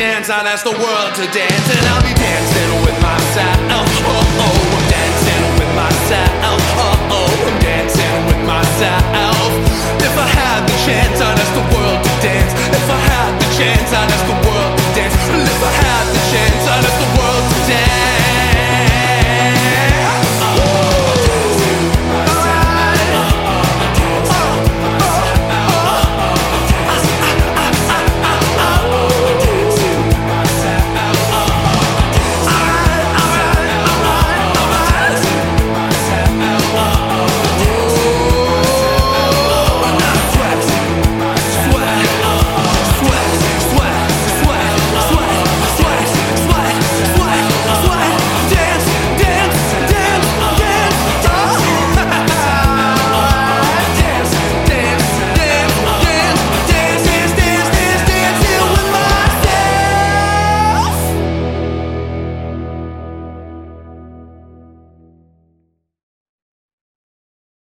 chance, I'll ask the world to dance, and I'll be dancing with myself. Oh, oh, I'm dancing with myself. Oh, oh, I'm dancing with myself. If I had the chance, I'd ask the world to dance. If I had the chance, I'd ask the world